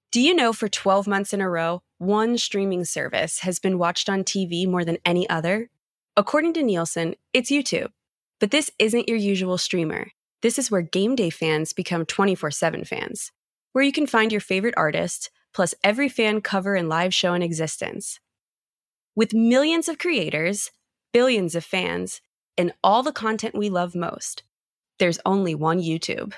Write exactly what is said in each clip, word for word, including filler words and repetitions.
Do you know for twelve months in a row, one streaming service has been watched on T V more than any other? According to Nielsen, it's YouTube. But this isn't your usual streamer. This is where game day fans become twenty-four seven fans, where you can find your favorite artist, plus every fan cover and live show in existence. With millions of creators, billions of fans, and all the content we love most, there's only one YouTube.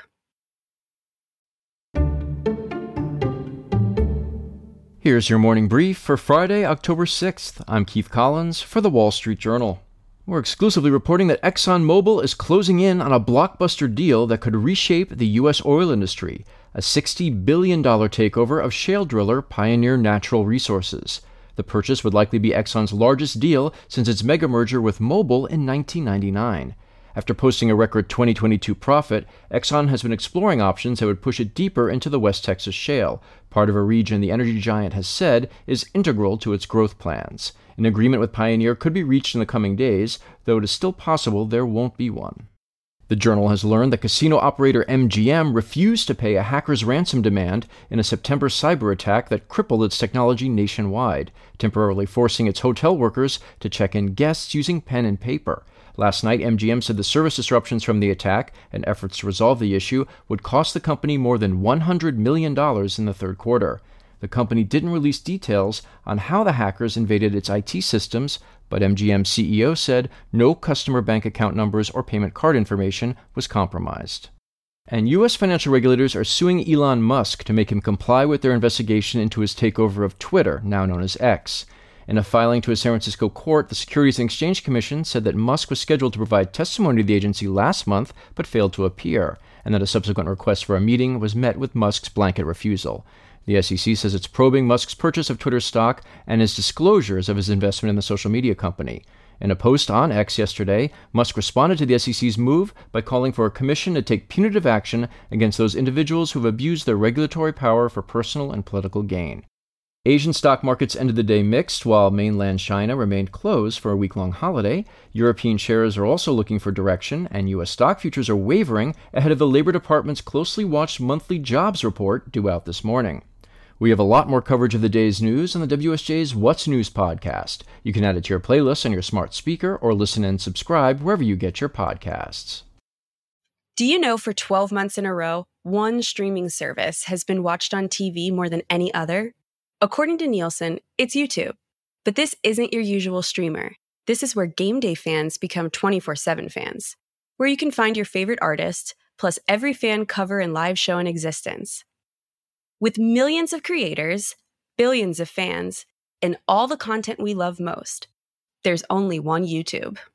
Here's your morning brief for Friday, October sixth. I'm Keith Collins for The Wall Street Journal. We're exclusively reporting that ExxonMobil is closing in on a blockbuster deal that could reshape the U S oil industry, a sixty billion dollars takeover of shale driller Pioneer Natural Resources. The purchase would likely be Exxon's largest deal since its mega merger with Mobil in nineteen ninety-nine. After posting a record twenty twenty-two profit, Exxon has been exploring options that would push it deeper into the West Texas shale, part of a region the energy giant has said is integral to its growth plans. An agreement with Pioneer could be reached in the coming days, though it is still possible there won't be one. The Journal has learned that casino operator M G M refused to pay a hacker's ransom demand in a September cyber attack that crippled its technology nationwide, temporarily forcing its hotel workers to check in guests using pen and paper. Last night, M G M said the service disruptions from the attack and efforts to resolve the issue would cost the company more than one hundred million dollars in the third quarter. The company didn't release details on how the hackers invaded its I T systems, but M G M's C E O said no customer bank account numbers or payment card information was compromised. And U S financial regulators are suing Elon Musk to make him comply with their investigation into his takeover of Twitter, now known as X. In a filing to a San Francisco court, the Securities and Exchange Commission said that Musk was scheduled to provide testimony to the agency last month but failed to appear, and that a subsequent request for a meeting was met with Musk's blanket refusal. The S E C says it's probing Musk's purchase of Twitter stock and his disclosures of his investment in the social media company. In a post on X yesterday, Musk responded to the S E C's move by calling for a commission to take punitive action against those individuals who have abused their regulatory power for personal and political gain. Asian stock markets ended the day mixed, while mainland China remained closed for a week-long holiday. European shares are also looking for direction, and U S stock futures are wavering ahead of the Labor Department's closely watched monthly jobs report due out this morning. We have a lot more coverage of the day's news on the W S J's What's News podcast. You can add it to your playlist on your smart speaker or listen and subscribe wherever you get your podcasts. Do you know for twelve months in a row, one streaming service has been watched on T V more than any other? According to Nielsen, it's YouTube. But this isn't your usual streamer. This is where game day fans become twenty-four seven fans, where you can find your favorite artist, plus every fan cover and live show in existence. With millions of creators, billions of fans, and all the content we love most, there's only one YouTube.